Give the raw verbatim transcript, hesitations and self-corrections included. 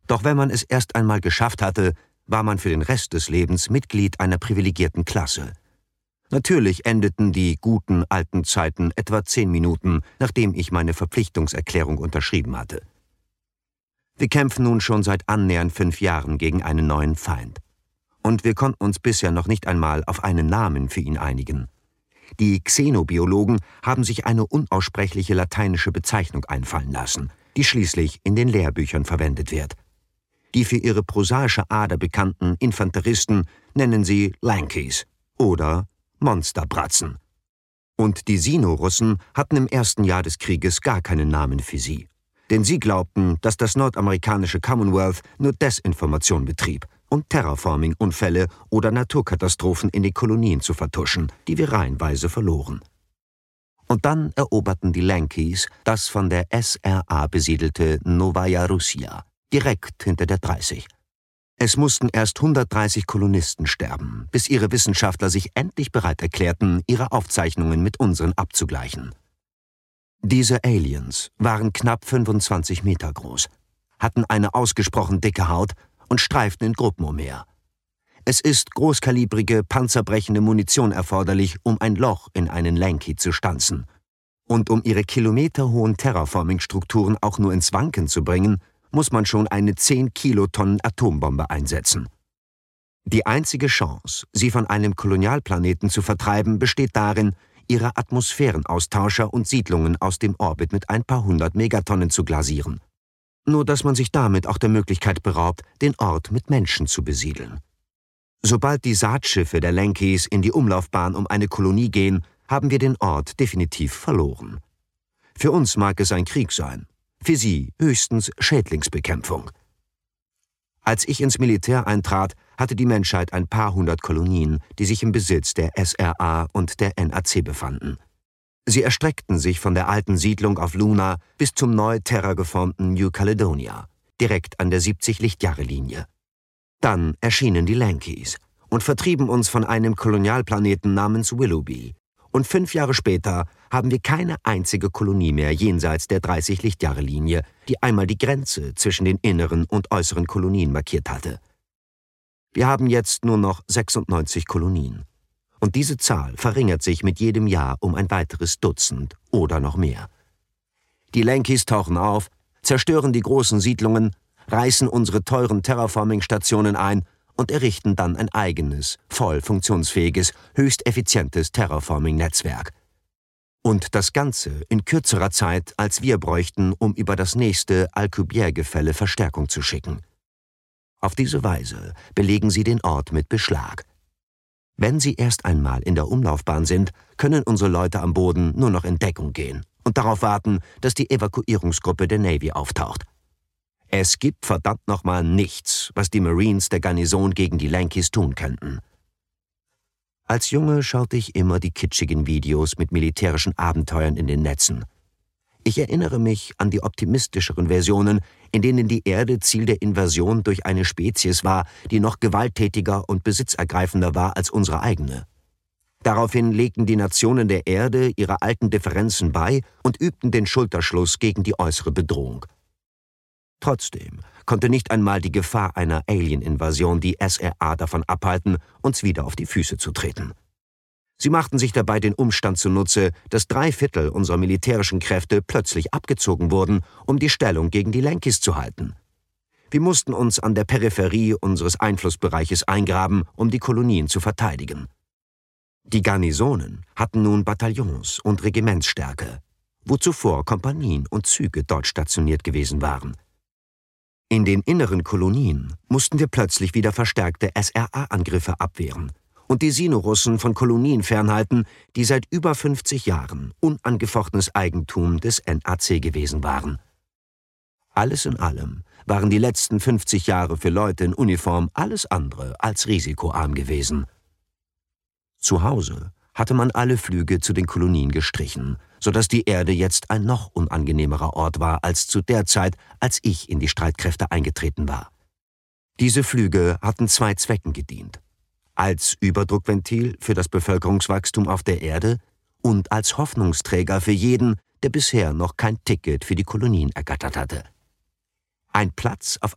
Doch wenn man es erst einmal geschafft hatte, war man für den Rest des Lebens Mitglied einer privilegierten Klasse. Natürlich endeten die guten alten Zeiten etwa zehn Minuten, nachdem ich meine Verpflichtungserklärung unterschrieben hatte. Wir kämpfen nun schon seit annähernd fünf Jahren gegen einen neuen Feind. Und wir konnten uns bisher noch nicht einmal auf einen Namen für ihn einigen. Die Xenobiologen haben sich eine unaussprechliche lateinische Bezeichnung einfallen lassen, die schließlich in den Lehrbüchern verwendet wird. Die für ihre prosaische Ader bekannten Infanteristen nennen sie Lankies oder Monsterbratzen. Und die Sino-Russen hatten im ersten Jahr des Krieges gar keinen Namen für sie. Denn sie glaubten, dass das nordamerikanische Commonwealth nur Desinformation betrieb, um Terraforming-Unfälle oder Naturkatastrophen in den Kolonien zu vertuschen, die wir reihenweise verloren. Und dann eroberten die Lankies das von der S R A besiedelte Novaya Russia, direkt hinter der dreißig. Es mussten erst hundertdreißig Kolonisten sterben, bis ihre Wissenschaftler sich endlich bereit erklärten, ihre Aufzeichnungen mit unseren abzugleichen. Diese Aliens waren knapp fünfundzwanzig Meter groß, hatten eine ausgesprochen dicke Haut und streiften in Gruppen umher. Es ist großkalibrige, panzerbrechende Munition erforderlich, um ein Loch in einen Lanky zu stanzen. Und um ihre kilometerhohen Terraforming-Strukturen auch nur ins Wanken zu bringen, muss man schon eine zehn Kilotonnen Atombombe einsetzen. Die einzige Chance, sie von einem Kolonialplaneten zu vertreiben, besteht darin, ihre Atmosphärenaustauscher und Siedlungen aus dem Orbit mit ein paar hundert Megatonnen zu glasieren. Nur dass man sich damit auch der Möglichkeit beraubt, den Ort mit Menschen zu besiedeln. Sobald die Saatschiffe der Lankies in die Umlaufbahn um eine Kolonie gehen, haben wir den Ort definitiv verloren. Für uns mag es ein Krieg sein, für sie höchstens Schädlingsbekämpfung. Als ich ins Militär eintrat, hatte die Menschheit ein paar hundert Kolonien, die sich im Besitz der S R A und der N A C befanden. Sie erstreckten sich von der alten Siedlung auf Luna bis zum neu terrageformten New Caledonia, direkt an der siebzig-Lichtjahre-Linie. Dann erschienen die Lankies und vertrieben uns von einem Kolonialplaneten namens Willoughby. Und fünf Jahre später haben wir keine einzige Kolonie mehr jenseits der dreißig-Lichtjahre-Linie, die einmal die Grenze zwischen den inneren und äußeren Kolonien markiert hatte. Wir haben jetzt nur noch sechsundneunzig Kolonien. Und diese Zahl verringert sich mit jedem Jahr um ein weiteres Dutzend oder noch mehr. Die Lankies tauchen auf, zerstören die großen Siedlungen, reißen unsere teuren Terraforming-Stationen ein und errichten dann ein eigenes, voll funktionsfähiges, höchst effizientes Terraforming-Netzwerk. Und das Ganze in kürzerer Zeit, als wir bräuchten, um über das nächste Alcubierre-Gefälle Verstärkung zu schicken. Auf diese Weise belegen sie den Ort mit Beschlag. Wenn sie erst einmal in der Umlaufbahn sind, können unsere Leute am Boden nur noch in Deckung gehen und darauf warten, dass die Evakuierungsgruppe der Navy auftaucht. Es gibt verdammt nochmal nichts, was die Marines der Garnison gegen die Lankies tun könnten. Als Junge schaute ich immer die kitschigen Videos mit militärischen Abenteuern in den Netzen. Ich erinnere mich an die optimistischeren Versionen, in denen die Erde Ziel der Invasion durch eine Spezies war, die noch gewalttätiger und besitzergreifender war als unsere eigene. Daraufhin legten die Nationen der Erde ihre alten Differenzen bei und übten den Schulterschluss gegen die äußere Bedrohung. Trotzdem konnte nicht einmal die Gefahr einer Alien-Invasion die S R A davon abhalten, uns wieder auf die Füße zu treten. Sie machten sich dabei den Umstand zunutze, dass drei Viertel unserer militärischen Kräfte plötzlich abgezogen wurden, um die Stellung gegen die Lankies zu halten. Wir mussten uns an der Peripherie unseres Einflussbereiches eingraben, um die Kolonien zu verteidigen. Die Garnisonen hatten nun Bataillons und Regimentsstärke, wo zuvor Kompanien und Züge dort stationiert gewesen waren. In den inneren Kolonien mussten wir plötzlich wieder verstärkte S R A-Angriffe abwehren und die Sino-Russen von Kolonien fernhalten, die seit über fünfzig Jahren unangefochtenes Eigentum des N A C gewesen waren. Alles in allem waren die letzten fünfzig Jahre für Leute in Uniform alles andere als risikoarm gewesen. Zu Hause hatte man alle Flüge zu den Kolonien gestrichen, sodass die Erde jetzt ein noch unangenehmerer Ort war als zu der Zeit, als ich in die Streitkräfte eingetreten war. Diese Flüge hatten zwei Zwecken gedient: als Überdruckventil für das Bevölkerungswachstum auf der Erde und als Hoffnungsträger für jeden, der bisher noch kein Ticket für die Kolonien ergattert hatte. Ein Platz auf